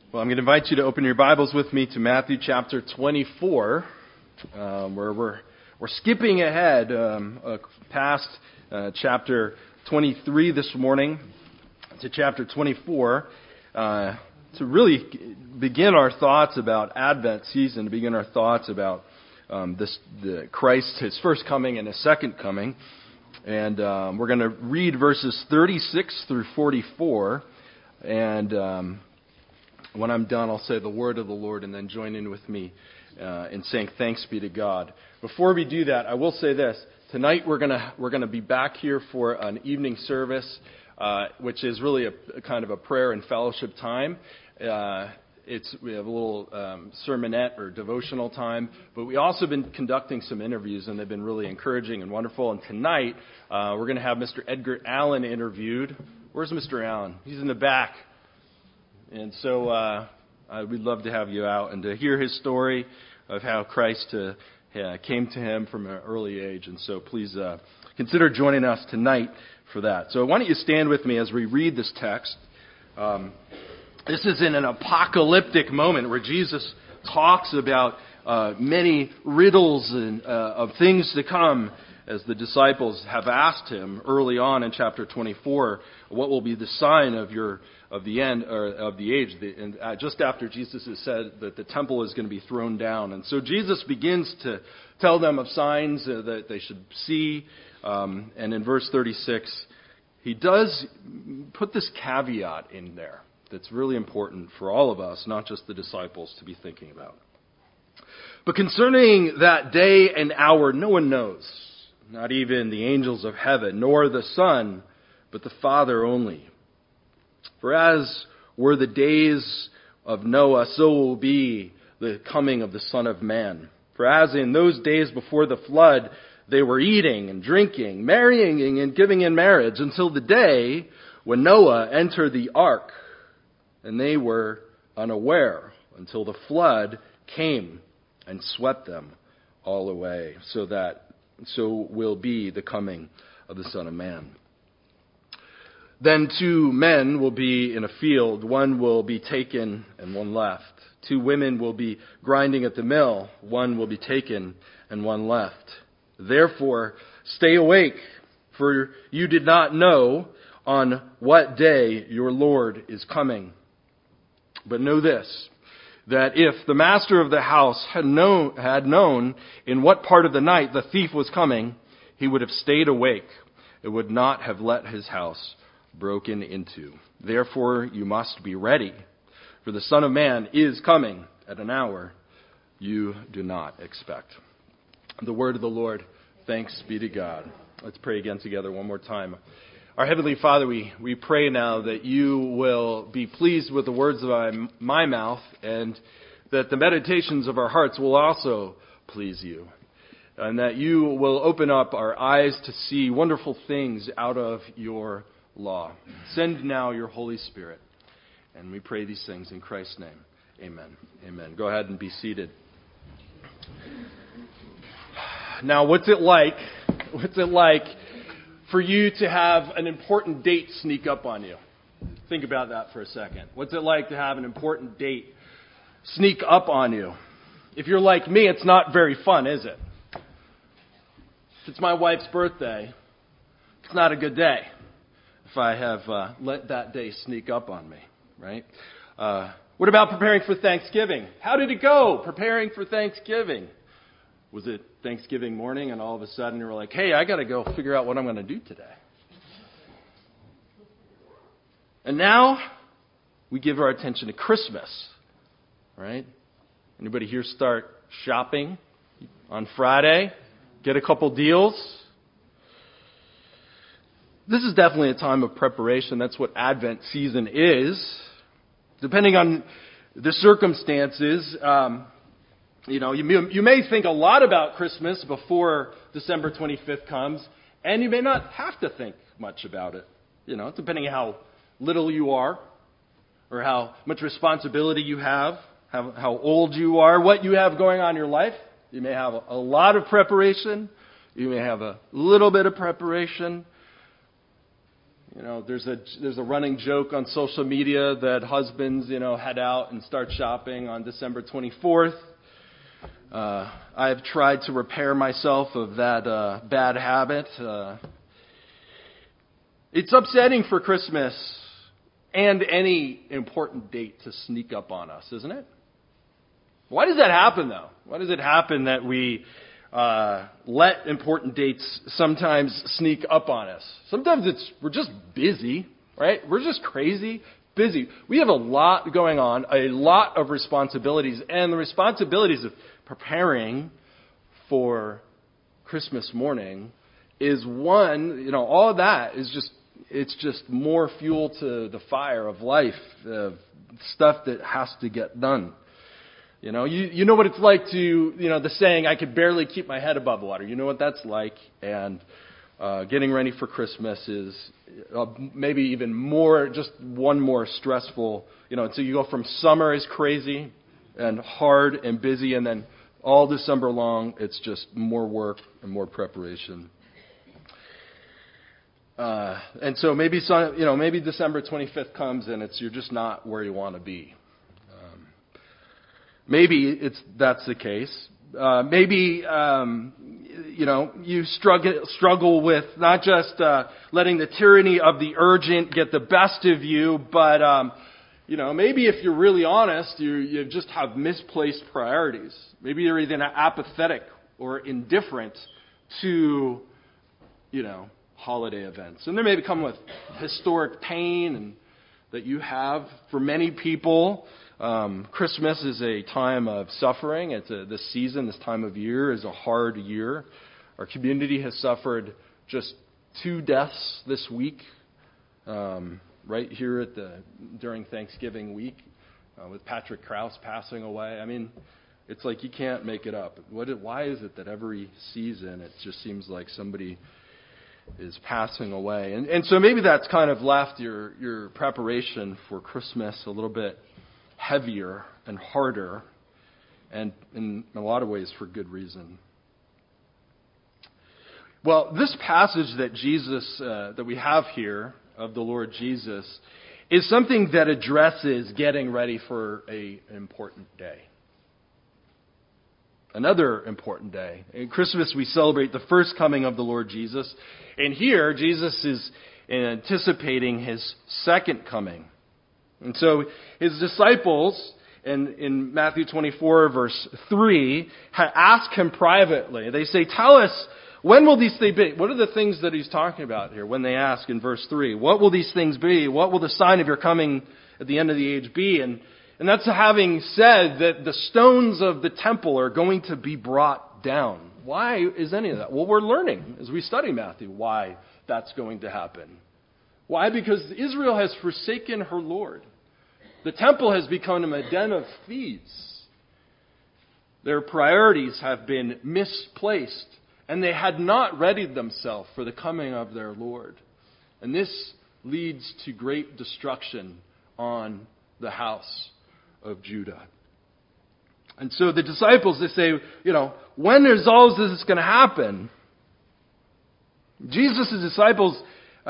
Well, I'm going to invite you to open your Bibles with me to Matthew chapter 24, where we're skipping ahead past chapter 23 this morning to chapter 24 to really begin our thoughts about Advent season, to begin our thoughts about the Christ, His first coming and His second coming. And we're going to read verses 36 through 44, and when I'm done, I'll say the word of the Lord and then join in with me in saying thanks be to God. Before we do that, I will say this. Tonight we're gonna be back here for an evening service, which is really a kind of a prayer and fellowship time. We have a little sermonette or devotional time, but we also been conducting some interviews, and they've been really encouraging and wonderful. And tonight we're going to have Mr. Edgar Allen interviewed. Where's Mr. Allen? He's in the back. And so we'd love to have you out and to hear his story of how Christ came to him from an early age. And so please consider joining us tonight for that. So why don't you stand with me as we read this text. This is in an apocalyptic moment where Jesus talks about many riddles and of things to come, as the disciples have asked him early on in chapter 24, what will be the sign of the end or of the age? And just after Jesus has said that the temple is going to be thrown down, and so Jesus begins to tell them of signs that they should see. And in verse 36, he does put this caveat in there that's really important for all of us, not just the disciples, to be thinking about. But concerning that day and hour, no one knows. Not even the angels of heaven, nor the Son, but the Father only. For as were the days of Noah, so will be the coming of the Son of Man. For as in those days before the flood, they were eating and drinking, marrying and giving in marriage, until the day when Noah entered the ark, and they were unaware, until the flood came and swept them all away. So will be the coming of the Son of Man. Then 2 men will be in a field, one will be taken and one left. 2 women will be grinding at the mill, one will be taken and one left. Therefore, stay awake, for you did not know on what day your Lord is coming. But know this, that if the master of the house had known in what part of the night the thief was coming, he would have stayed awake. It would not have let his house broken into. Therefore, you must be ready, for the Son of Man is coming at an hour you do not expect. The word of the Lord. Thanks be to God. Let's pray again together one more time. Our Heavenly Father, we pray now that you will be pleased with the words of my mouth, and that the meditations of our hearts will also please you, and that you will open up our eyes to see wonderful things out of your law. Send now your Holy Spirit, and we pray these things in Christ's name. Amen. Amen. Go ahead and be seated. Now, what's it like for you to have an important date sneak up on you? Think about that for a second. What's it like to have an important date sneak up on you? If you're like me, it's not very fun, is it? If it's my wife's birthday, it's not a good day if I have let that day sneak up on me, right? What about preparing for Thanksgiving? How did it go preparing for Thanksgiving? Was it Thanksgiving morning and all of a sudden you were like, hey, I got to go figure out what I'm going to do today? And now we give our attention to Christmas, right? Anybody here start shopping on Friday? Get a couple deals? This is definitely a time of preparation. That's what Advent season is. Depending on the circumstances, you may think a lot about Christmas before December 25th comes, and you may not have to think much about it, depending on how little you are, or how much responsibility you have, how old you are, what you have going on in your life. You may have a lot of preparation. You may have a little bit of preparation. There's a running joke on social media that husbands, head out and start shopping on December 24th. I've tried to repair myself of that bad habit. It's upsetting for Christmas and any important date to sneak up on us, isn't it? Why does that happen, though? Why does it happen that we let important dates sometimes sneak up on us? Sometimes we're just busy, right? We're just crazy busy. We have a lot going on, a lot of responsibilities, and the responsibilities of preparing for Christmas morning is one, all of that is it's just more fuel to the fire of life, stuff that has to get done. You know what it's like to, the saying, I could barely keep my head above water. You know what that's like. And getting ready for Christmas is maybe even more, just one more stressful, so you go from summer is crazy and hard and busy, and then all December long, it's just more work and more preparation. And so maybe December 25th comes and you're just not where you want to be. Maybe that's the case. Maybe you struggle with not just letting the tyranny of the urgent get the best of you, but maybe if you're really honest, you just have misplaced priorities. Maybe you're either apathetic or indifferent to holiday events, and they may come with historic pain and that you have. For many people, Christmas is a time of suffering. This time of year is a hard year. Our community has suffered just 2 deaths this week, right here during Thanksgiving week, with Patrick Krause passing away. I mean, it's like you can't make it up. Why is it that every season it just seems like somebody is passing away? And so maybe that's kind of left your preparation for Christmas a little bit heavier and harder, and in a lot of ways for good reason. Well, this passage that we have here of the Lord Jesus is something that addresses getting ready for an important day. Another important day. In Christmas, we celebrate the first coming of the Lord Jesus. And here, Jesus is anticipating his second coming. And so his disciples, in Matthew 24, verse 3, ask him privately. They say, tell us, when will these things be? What are the things that he's talking about here when they ask in verse 3? What will these things be? What will the sign of your coming at the end of the age be? And that's having said that the stones of the temple are going to be brought down. Why is any of that? Well, we're learning as we study Matthew why that's going to happen. Why? Because Israel has forsaken her Lord. The temple has become a den of thieves. Their priorities have been misplaced, and they had not readied themselves for the coming of their Lord. And this leads to great destruction on the house of Judah. And so the disciples, they say, when is all this going to happen? Jesus' disciples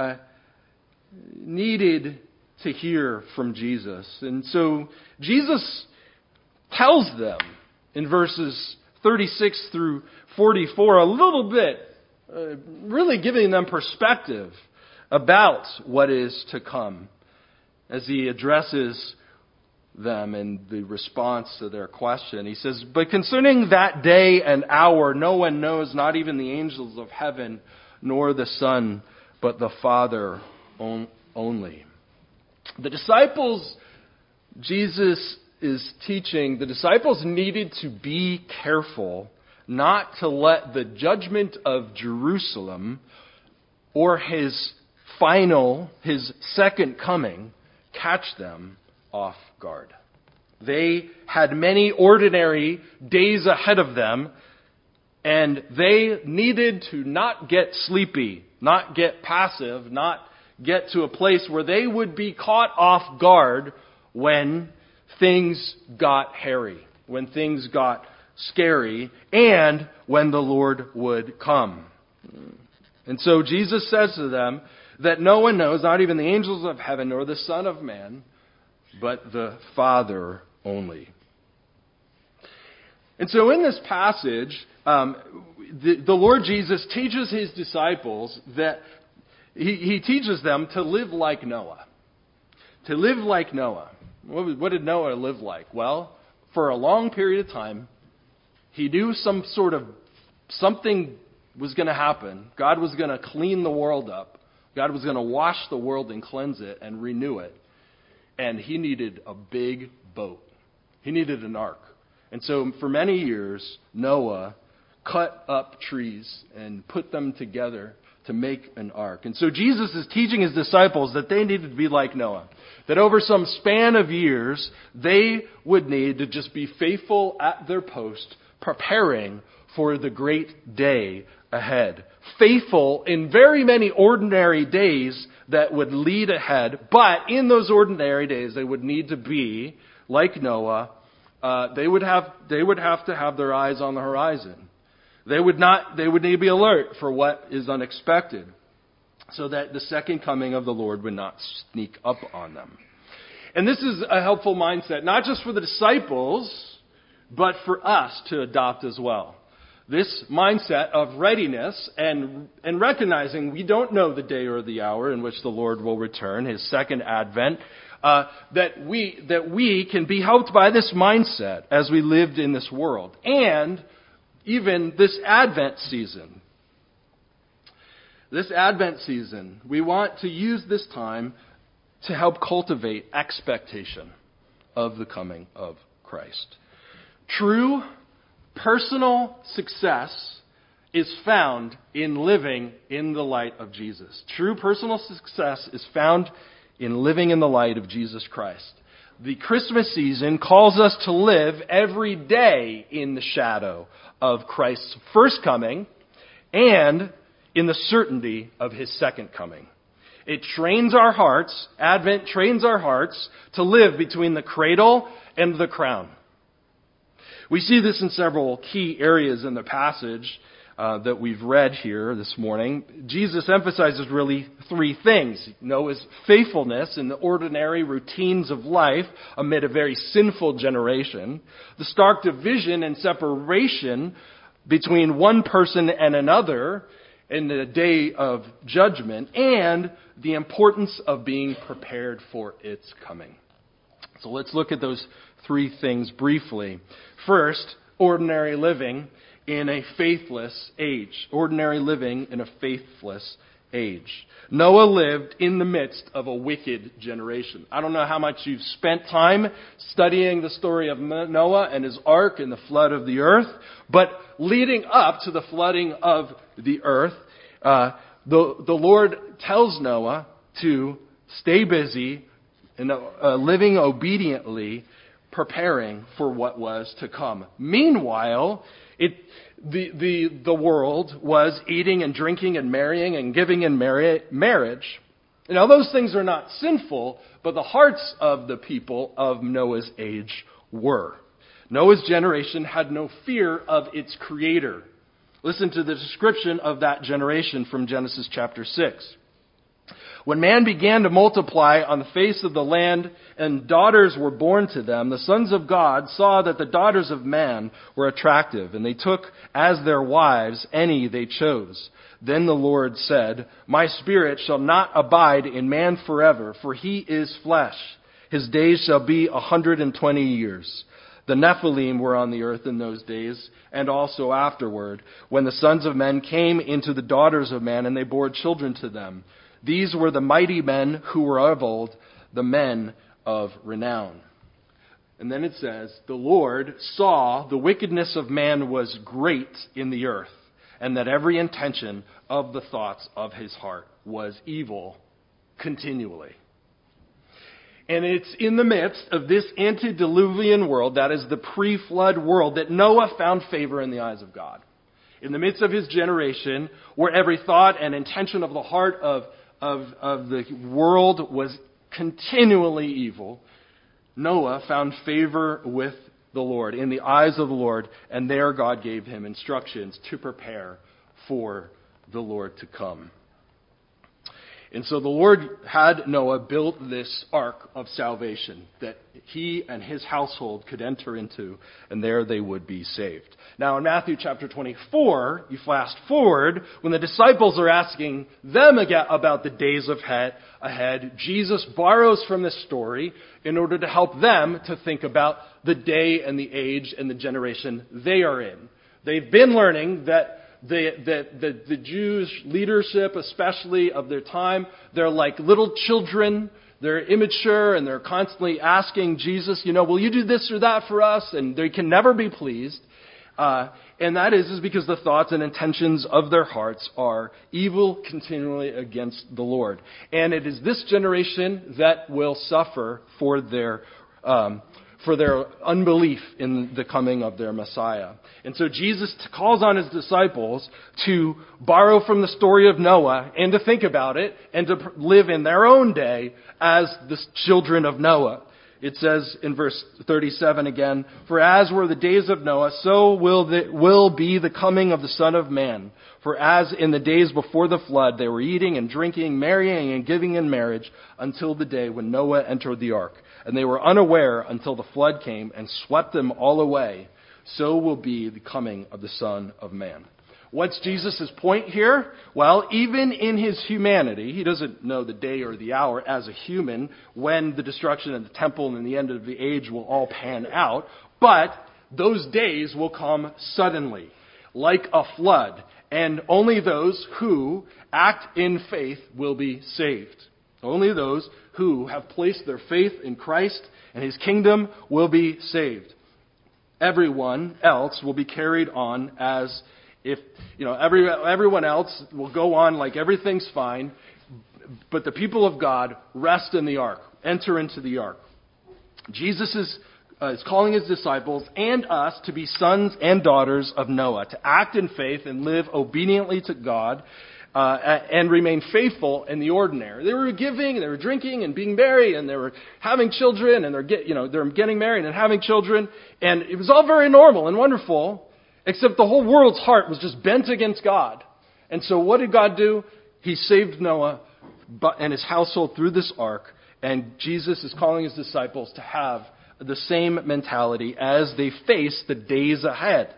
needed to hear from Jesus. And so Jesus tells them in verses 36 through 44 a little bit, really giving them perspective about what is to come as he addresses them in the response to their question. He says, but concerning that day and hour, no one knows, not even the angels of heaven, nor the Son, but the Father only. The disciples, Jesus is teaching, the disciples needed to be careful not to let the judgment of Jerusalem or his second coming catch them off guard. They had many ordinary days ahead of them, and they needed to not get sleepy, not get passive, not get to a place where they would be caught off guard when things got hairy, when things got scary, and when the Lord would come. And so Jesus says to them that no one knows, not even the angels of heaven, nor the Son of Man, but the Father only. And so in this passage, the Lord Jesus teaches his disciples that he teaches them to live like Noah. To live like Noah. What did Noah live like? Well, for a long period of time, he knew something was going to happen. God was going to clean the world up. God was going to wash the world and cleanse it and renew it. And he needed a big boat. He needed an ark. And so for many years, Noah cut up trees and put them together to make an ark. And so Jesus is teaching his disciples that they needed to be like Noah. That over some span of years, they would need to just be faithful at their post, preparing for the great day ahead. Faithful in very many ordinary days that would lead ahead. But in those ordinary days, they would need to be like Noah. They would have to have their eyes on the horizon. They would need to be alert for what is unexpected, so that the second coming of the Lord would not sneak up on them. And this is a helpful mindset, not just for the disciples, but for us to adopt as well. This mindset of readiness and recognizing we don't know the day or the hour in which the Lord will return, his second advent, that we can be helped by this mindset as we lived in this world. And even this Advent season. This Advent season, we want to use this time to help cultivate expectation of the coming of Christ. True personal success is found in living in the light of Jesus. True personal success is found in living in the light of Jesus Christ. The Christmas season calls us to live every day in the shadow of Christ's first coming and in the certainty of his second coming. It trains our hearts, Advent trains our hearts to live between the cradle and the crown. We see this in several key areas in the passage that we've read here this morning. Jesus emphasizes really three things. Noah's faithfulness in the ordinary routines of life amid a very sinful generation. The stark division and separation between one person and another in the day of judgment. And the importance of being prepared for its coming. So let's look at those three things briefly. First, ordinary living in a faithless age. Ordinary living in a faithless age. Noah lived in the midst of a wicked generation. I don't know how much you've spent time studying the story of Noah and his ark and the flood of the earth, but leading up to the flooding of the earth, the Lord tells Noah to stay busy and living obediently, preparing for what was to come. Meanwhile, the world was eating and drinking and marrying and giving in marriage. Now, those things are not sinful, but the hearts of the people of Noah's age were. Noah's generation had no fear of its creator. Listen to the description of that generation from Genesis chapter 6. When man began to multiply on the face of the land and daughters were born to them, the sons of God saw that the daughters of man were attractive, and they took as their wives any they chose. Then the Lord said, "My spirit shall not abide in man forever, for he is flesh. His days shall be 120 years. The Nephilim were on the earth in those days, and also afterward, when the sons of men came into the daughters of man, and they bore children to them. These were the mighty men who were of old, the men of renown." And then it says, "The Lord saw the wickedness of man was great in the earth, and that every intention of the thoughts of his heart was evil continually." And it's in the midst of this antediluvian world, that is the pre-flood world, that Noah found favor in the eyes of God. In the midst of his generation, where every thought and intention of the heart of the world was continually evil, Noah found favor with the Lord, in the eyes of the Lord, and there God gave him instructions to prepare for the Lord to come. And so the Lord had Noah build this ark of salvation that he and his household could enter into, and there they would be saved. Now in Matthew chapter 24, you fast forward, when the disciples are asking them again about the days ahead, Jesus borrows from this story in order to help them to think about the day and the age and the generation they are in. They've been learning that the Jewish leadership, especially of their time, they're like little children. They're immature and they're constantly asking Jesus, will you do this or that for us? And they can never be pleased. And that is because the thoughts and intentions of their hearts are evil continually against the Lord. And it is this generation that will suffer for their unbelief in the coming of their Messiah. And so Jesus calls on his disciples to borrow from the story of Noah and to think about it and to live in their own day as the children of Noah. It says in verse 37 again, "For as were the days of Noah, so will be the coming of the Son of Man. For as in the days before the flood, they were eating and drinking, marrying and giving in marriage until the day when Noah entered the ark. And they were unaware until the flood came and swept them all away. So will be the coming of the Son of Man." What's Jesus' point here? Well, even in his humanity, he doesn't know the day or the hour as a human when the destruction of the temple and the end of the age will all pan out. But those days will come suddenly, like a flood. And only those who act in faith will be saved. Only those who have placed their faith in Christ and his kingdom will be saved. Everyone else will be carried on as if, everyone else will go on like everything's fine, but the people of God rest in the ark, enter into the ark. Jesus is calling his disciples and us to be sons and daughters of Noah, to act in faith and live obediently to God, and remain faithful in the ordinary. They were giving, they were drinking and being merry, and they were having children, and they're getting married and having children, and it was all very normal and wonderful. Except the whole world's heart was just bent against God. And so what did God do? He saved Noah and his household through this ark. And Jesus is calling his disciples to have the same mentality as they face the days ahead.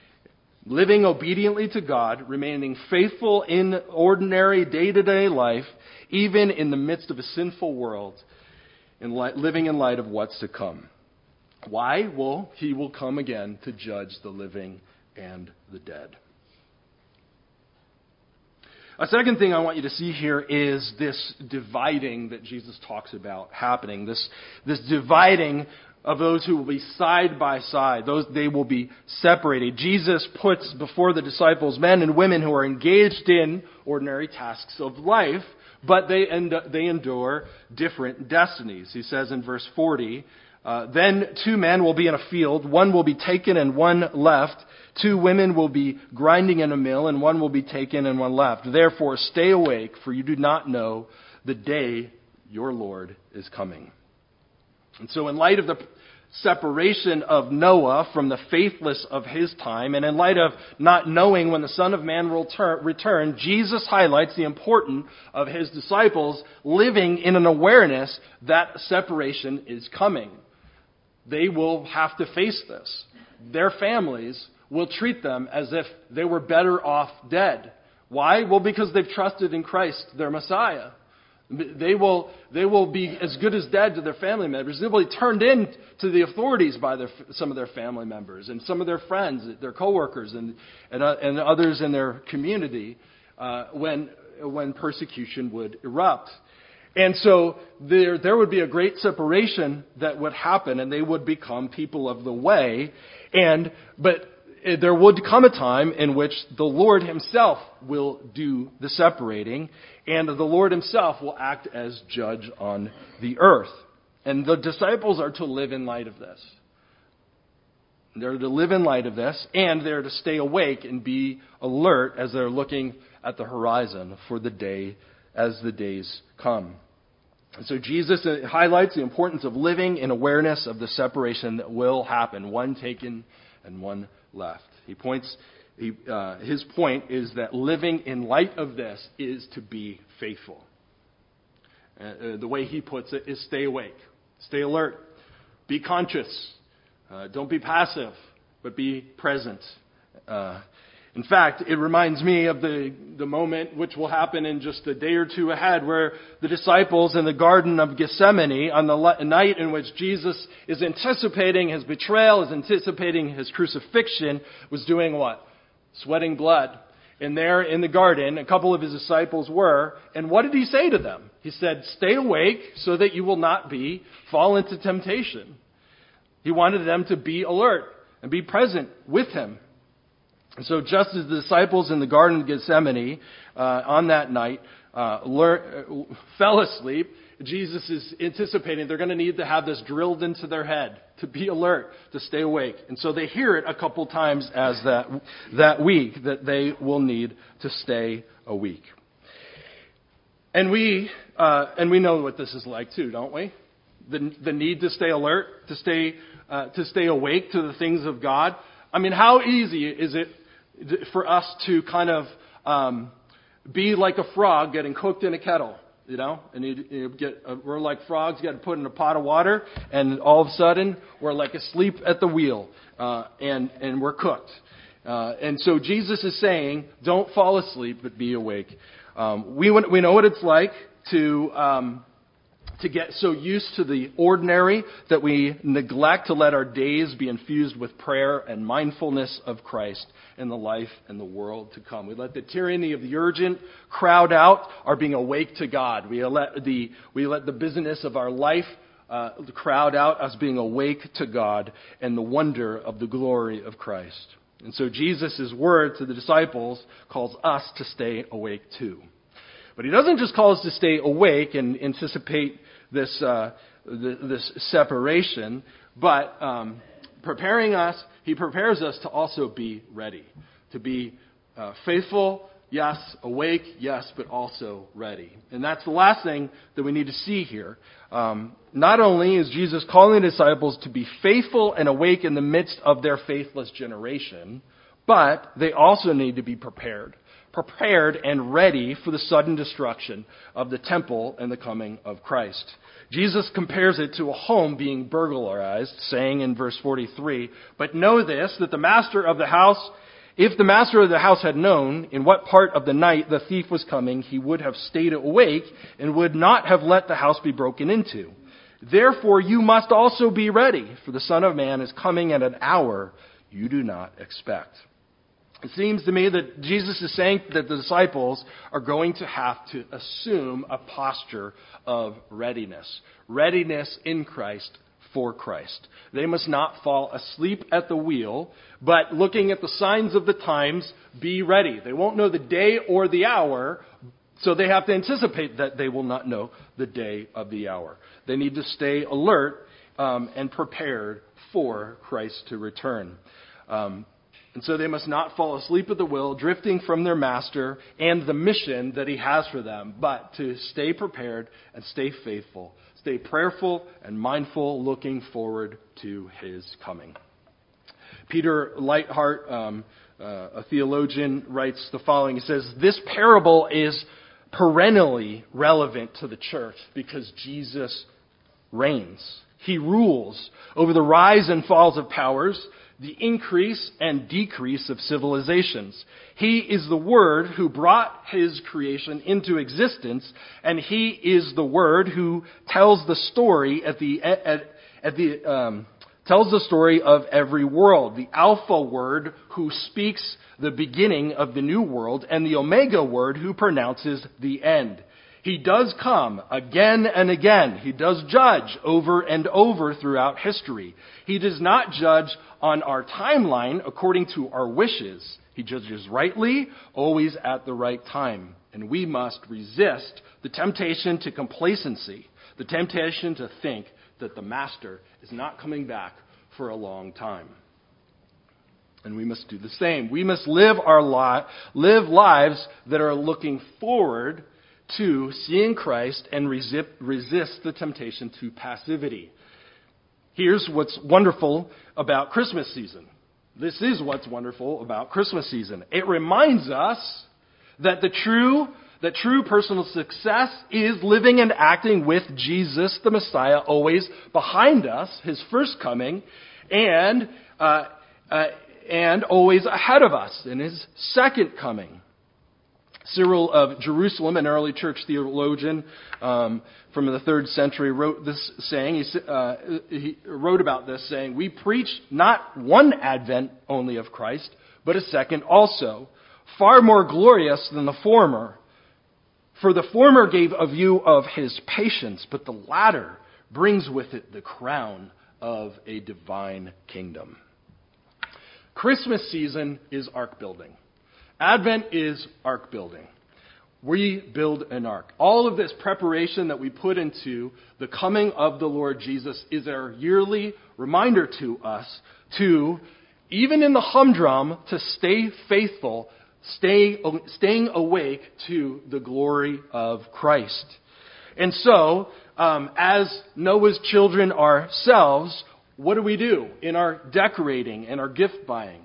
Living obediently to God, remaining faithful in ordinary day-to-day life, even in the midst of a sinful world, and living in light of what's to come. Why? Well, he will come again to judge the living and the dead. A second thing I want you to see here is this dividing that Jesus talks about happening. This dividing of those who will be side by side. They will be separated. Jesus puts before the disciples men and women who are engaged in ordinary tasks of life, but they endure different destinies. He says in verse 40, "Then 2 men will be in a field, one will be taken and one left. 2 women will be grinding in a mill, and one will be taken and one left. Therefore stay awake, for you do not know the day your Lord is coming." And so in light of the separation of Noah from the faithless of his time, and in light of not knowing when the Son of Man will return, Jesus highlights the importance of his disciples living in an awareness that separation is coming. They will have to face this. Their families will treat them as if they were better off dead. Why? Well, because they've trusted in Christ, their Messiah. They will be as good as dead to their family members. They will be turned in to the authorities by some of their family members and some of their friends, their coworkers, and others in their community when persecution would erupt. And so there would be a great separation that would happen, and they would become people of the way. But there would come a time in which the Lord himself will do the separating, and the Lord himself will act as judge on the earth. And the disciples are to live in light of this. They're to live in light of this, and they're to stay awake and be alert as they're looking at the horizon for the day as the days come. And so Jesus highlights the importance of living in awareness of the separation that will happen, one taken and one left. His point is that living in light of this is to be faithful. The way he puts it is stay awake, stay alert, be conscious. Don't be passive, but be present. In fact, it reminds me of the moment which will happen in just a day or two ahead, where the disciples in the Garden of Gethsemane, on the night in which Jesus is anticipating his betrayal, is anticipating his crucifixion, was doing what? Sweating blood. And there in the garden, a couple of his disciples were, and what did he say to them? He said, stay awake so that you will not fall into temptation. He wanted them to be alert and be present with him. And so just as the disciples in the Garden of Gethsemane on that night fell asleep, Jesus is anticipating they're going to need to have this drilled into their head, to be alert, to stay awake. And so they hear it a couple times as that week, that they will need to stay awake. And we know what this is like too, don't we? The need to stay alert, to stay awake to the things of God. I mean, how easy is it for us to kind of be like a frog getting cooked in a kettle, you know? And we're like frogs getting put in a pot of water, and all of a sudden we're like asleep at the wheel, and we're cooked. And so Jesus is saying, don't fall asleep, but be awake. We know what it's like to get so used to the ordinary that we neglect to let our days be infused with prayer and mindfulness of Christ in the life and the world to come. We let the tyranny of the urgent crowd out our being awake to God. We let the busyness of our life crowd out us being awake to God and the wonder of the glory of Christ. And so Jesus' word to the disciples calls us to stay awake too. But he doesn't just call us to stay awake and anticipate this separation, but he prepares us to also be ready, to be faithful, yes, awake, yes, but also ready. And that's the last thing that we need to see here. Not only is Jesus calling the disciples to be faithful and awake in the midst of their faithless generation, but they also need to be prepared and ready for the sudden destruction of the temple and the coming of Christ. Jesus compares it to a home being burglarized, saying in verse 43, "But know this, that if the master of the house had known in what part of the night the thief was coming, he would have stayed awake and would not have let the house be broken into. Therefore you must also be ready, for the Son of Man is coming at an hour you do not expect." It seems to me that Jesus is saying that the disciples are going to have to assume a posture of readiness. Readiness in Christ for Christ. They must not fall asleep at the wheel, but looking at the signs of the times, be ready. They won't know the day or the hour, so they have to anticipate that they will not know the day of the hour. They need to stay alert and prepared for Christ to return. And so they must not fall asleep at the wheel, drifting from their master and the mission that he has for them, but to stay prepared and stay faithful, stay prayerful and mindful, looking forward to his coming. Peter Leithart, a theologian, writes the following. He says, "This parable is perennially relevant to the church because Jesus reigns. He rules over the rise and falls of powers, the increase and decrease of civilizations. He is the Word who brought his creation into existence, and he is the Word who tells the story tells the story of every world. The Alpha Word who speaks the beginning of the new world, and the Omega Word who pronounces the end. He does come again and again. He does judge over and over throughout history. He does not judge on our timeline according to our wishes. He judges rightly, always at the right time. And we must resist the temptation to complacency, the temptation to think that the Master is not coming back for a long time. And we must do the same. We must live lives that are looking forward to seeing Christ and resist the temptation to passivity. Here's what's wonderful about Christmas season. This is what's wonderful about Christmas season. It reminds us that the true that true personal success is living and acting with Jesus the Messiah always behind us, his first coming, and always ahead of us in his second coming. Cyril of Jerusalem, an early church theologian from the 3rd century, wrote this saying. He wrote about this saying, "We preach not one advent only of Christ, but a second also, far more glorious than the former. For the former gave a view of his patience, but the latter brings with it the crown of a divine kingdom." Christmas season is ark building. Advent is ark building. We build an ark. All of this preparation that we put into the coming of the Lord Jesus is our yearly reminder to us to, even in the humdrum, to stay faithful, staying awake to the glory of Christ. And so, as Noah's children ourselves, what do in our decorating and our gift buying?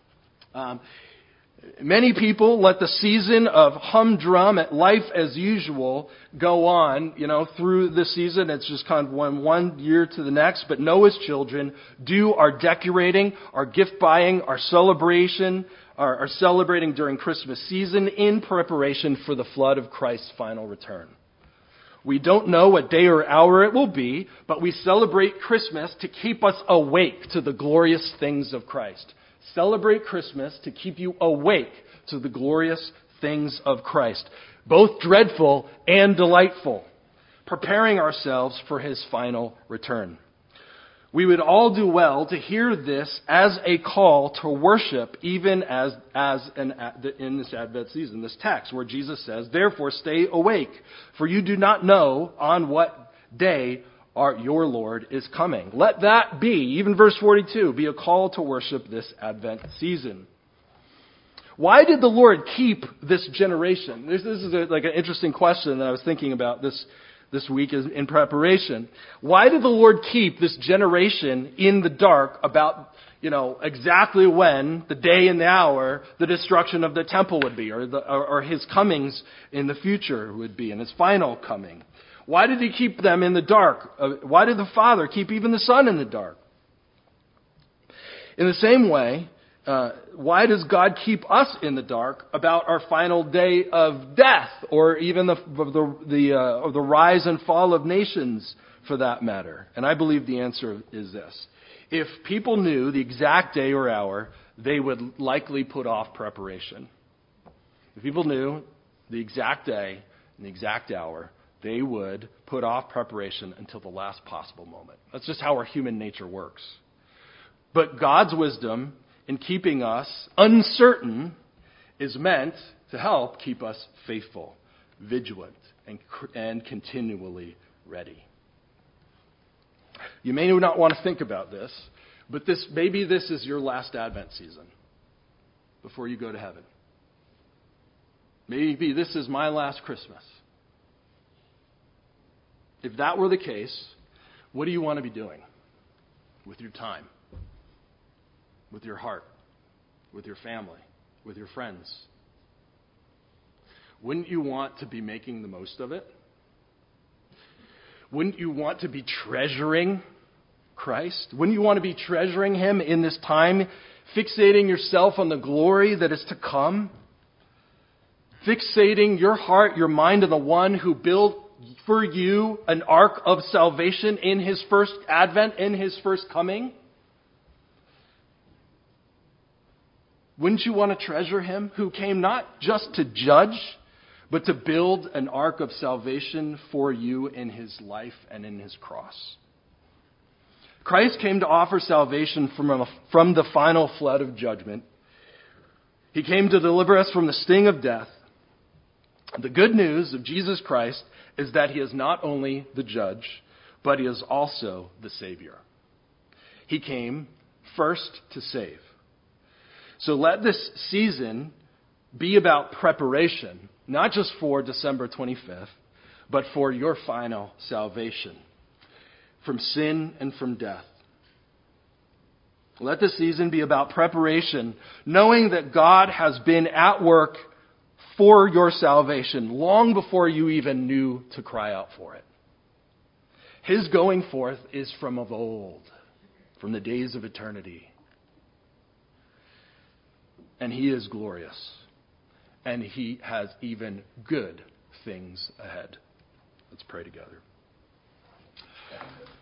Many people let the season of humdrum at life as usual go on, through the season. It's just kind of one year to the next. But Noah's children do our decorating, our gift buying, our celebration, are celebrating during Christmas season in preparation for the flood of Christ's final return. We don't know what day or hour it will be, but we celebrate Christmas to keep us awake to the glorious things of Christ. Celebrate Christmas to keep you awake to the glorious things of Christ, both dreadful and delightful, preparing ourselves for his final return. We would all do well to hear this as a call to worship, even in this Advent season, this text where Jesus says, "Therefore stay awake, for you do not know on what day your Lord is coming." Let that be, even verse 42, be a call to worship this Advent season. Why did the Lord keep this generation? This is an interesting question that I was thinking about this week in preparation. Why did the Lord keep this generation in the dark about, exactly when, the day and the hour, the destruction of the temple would be, or his comings in the future would be, and his final coming? Why did he keep them in the dark? Why did the Father keep even the Son in the dark? In the same way, why does God keep us in the dark about our final day of death, or even the rise and fall of nations, for that matter? And I believe the answer is this: if people knew the exact day or hour, they would likely put off preparation. If people knew the exact day and the exact hour, they would put off preparation until the last possible moment. That's just how our human nature works. But God's wisdom in keeping us uncertain is meant to help keep us faithful, vigilant, and continually ready. You may not want to think about this, but maybe this is your last Advent season before you go to heaven. Maybe this is my last Christmas. If that were the case, what do you want to be doing with your time, with your heart, with your family, with your friends? Wouldn't you want to be making the most of it? Wouldn't you want to be treasuring Christ? Wouldn't you want to be treasuring him in this time, fixating yourself on the glory that is to come? Fixating your heart, your mind on the one who built for you an ark of salvation in his first advent, in his first coming? Wouldn't you want to treasure him who came not just to judge, but to build an ark of salvation for you in his life and in his cross? Christ came to offer salvation from the final flood of judgment. He came to deliver us from the sting of death. The good news of Jesus Christ is that he is not only the judge, but he is also the Savior. He came first to save. So let this season be about preparation, not just for December 25th, but for your final salvation from sin and from death. Let this season be about preparation, knowing that God has been at work for your salvation long before you even knew to cry out for it. His going forth is from of old, from the days of eternity. And he is glorious. And he has even good things ahead. Let's pray together.